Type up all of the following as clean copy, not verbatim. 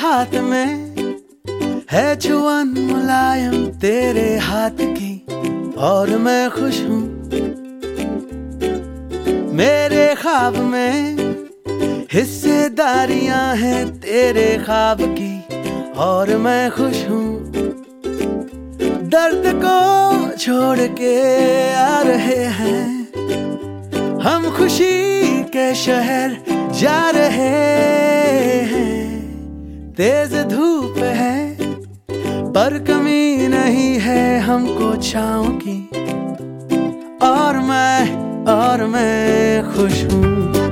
हाथ में है छुअन मुलायम तेरे हाथ की, और मैं खुश हूँ। मेरे ख्वाब में हिस्सेदारियां हैं तेरे ख्वाब की, और मैं खुश हूँ। दर्द को छोड़ के आ रहे हैं हम, खुशी के शहर जा रहे हैं। तेज धूप है पर कमी नहीं है हमको छाँव की, और मैं खुश हूँ।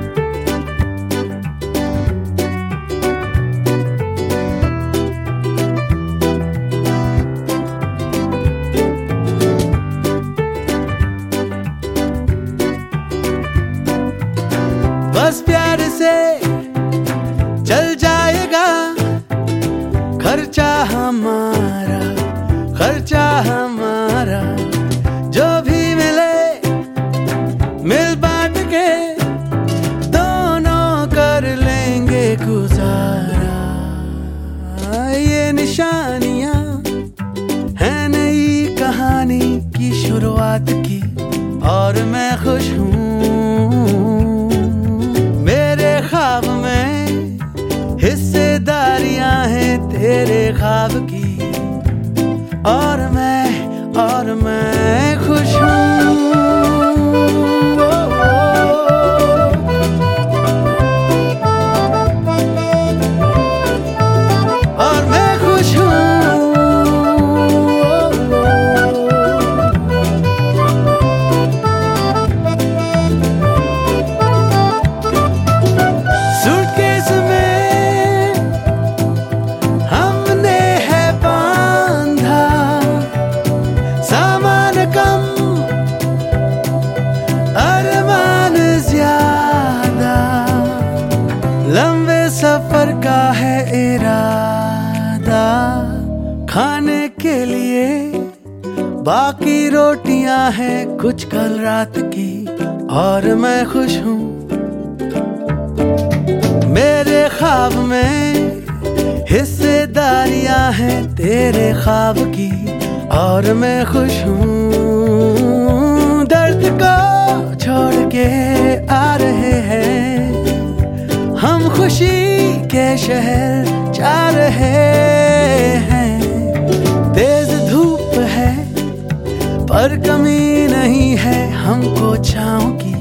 बस प्यार से चल जाएगा खर्चा हमारा, खर्चा हमारा। जो भी मिले मिल बांट के दोनों कर लेंगे गुजारा। ये निशानियां हैं नई कहानी की शुरुआत की, और मैं खुश हूँ। मेरे ख्वाब में हिस्सेदारियां हैं तेरे ख्वाब की, और मैं खुश हूँ। और मैं खुश हूँ। सूटकेस में हमने है बांधा सामान कम, अरमान ज्यादा। लंबे सफर का है इरादा, खाने के लिए बाकी रोटियां हैं कुछ कल रात की, और मैं खुश हूँ। मेरे ख्वाब में हिस्सेदारियां हैं तेरे ख्वाब की, और मैं खुश हूँ। दर्द को छोड़ के आ रहे हैं हम, खुशी के शहर जा रहे हैं। तेज धूप है पर कमी नहीं है हमको छाँव की,